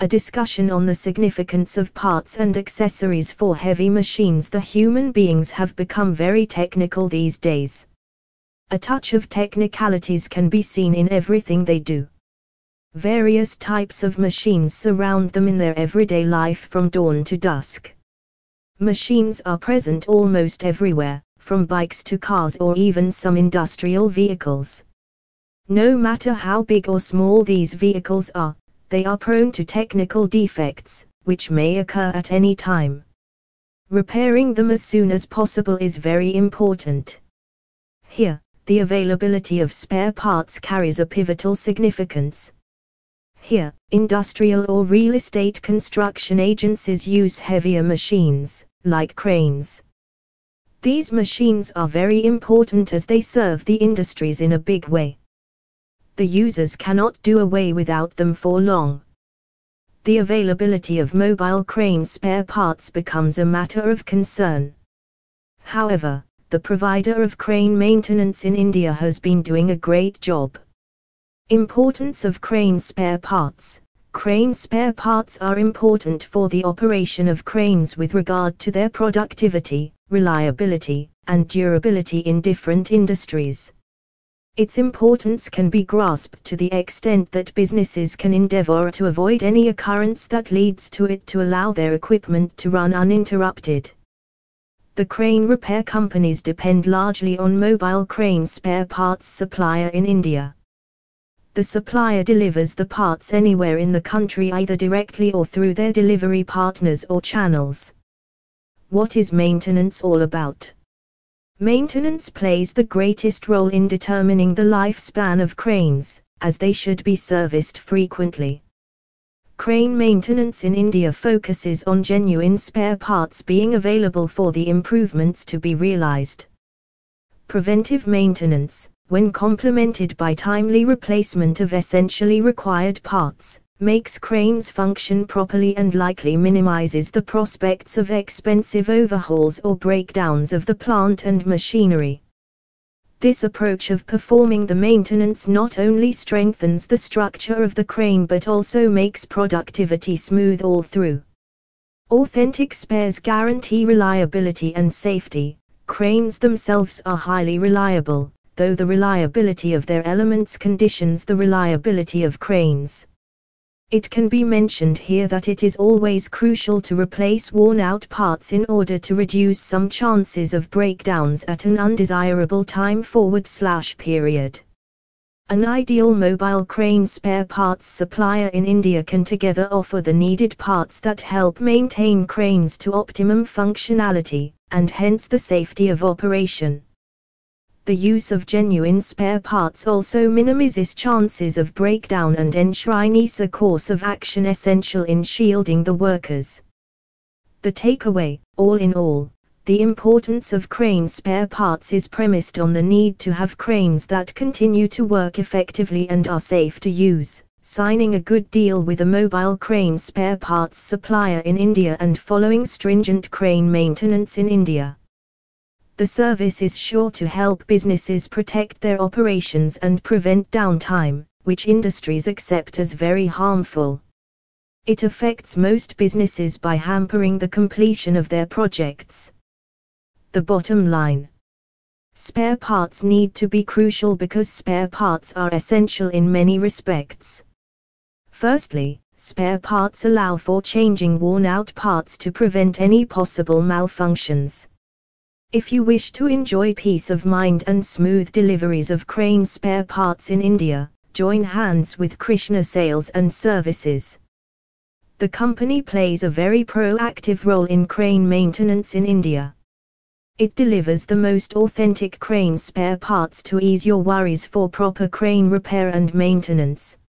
A discussion on the significance of parts and accessories for heavy machines. The human beings have become very technical these days. A touch of technicalities can be seen in everything they do. Various types of machines surround them in their everyday life from dawn to dusk. Machines are present almost everywhere, from bikes to cars or even some industrial vehicles. No matter how big or small these vehicles are, they are prone to technical defects, which may occur at any time. Repairing them as soon as possible is very important. Here, the availability of spare parts carries a pivotal significance. Here, industrial or real estate construction agencies use heavier machines, like cranes. These machines are very important as they serve the industries in a big way. The users cannot do away without them for long. The availability of mobile crane spare parts becomes a matter of concern. However, the provider of crane maintenance in India has been doing a great job. Importance of crane spare parts. Crane spare parts are important for the operation of cranes with regard to their productivity, reliability, and durability in different industries. Its importance can be grasped to the extent that businesses can endeavor to avoid any occurrence that leads to it to allow their equipment to run uninterrupted. The crane repair companies depend largely on mobile crane spare parts supplier in India. The supplier delivers the parts anywhere in the country either directly or through their delivery partners or channels. What is maintenance all about? Maintenance plays the greatest role in determining the lifespan of cranes, as they should be serviced frequently. Crane maintenance in India focuses on genuine spare parts being available for the improvements to be realized. Preventive maintenance, when complemented by timely replacement of essentially required parts, makes cranes function properly and likely minimizes the prospects of expensive overhauls or breakdowns of the plant and machinery. This approach of performing the maintenance not only strengthens the structure of the crane but also makes productivity smooth all through. Authentic spares guarantee reliability and safety. Cranes themselves are highly reliable, though the reliability of their elements conditions the reliability of cranes. It can be mentioned here that it is always crucial to replace worn-out parts in order to reduce some chances of breakdowns at an undesirable time/period. An ideal mobile crane spare parts supplier in India can together offer the needed parts that help maintain cranes to optimum functionality, and hence the safety of operation. The use of genuine spare parts also minimizes chances of breakdown and enshrines a course of action essential in shielding the workers. The takeaway, all in all, the importance of crane spare parts is premised on the need to have cranes that continue to work effectively and are safe to use, signing a good deal with a mobile crane spare parts supplier in India and following stringent crane maintenance in India. The service is sure to help businesses protect their operations and prevent downtime, which industries accept as very harmful. It affects most businesses by hampering the completion of their projects. The bottom line. Spare parts need to be crucial because spare parts are essential in many respects. Firstly, spare parts allow for changing worn-out parts to prevent any possible malfunctions. If you wish to enjoy peace of mind and smooth deliveries of crane spare parts in India, join hands with Krishna Sales and Services. The company plays a very proactive role in crane maintenance in India. It delivers the most authentic crane spare parts to ease your worries for proper crane repair and maintenance.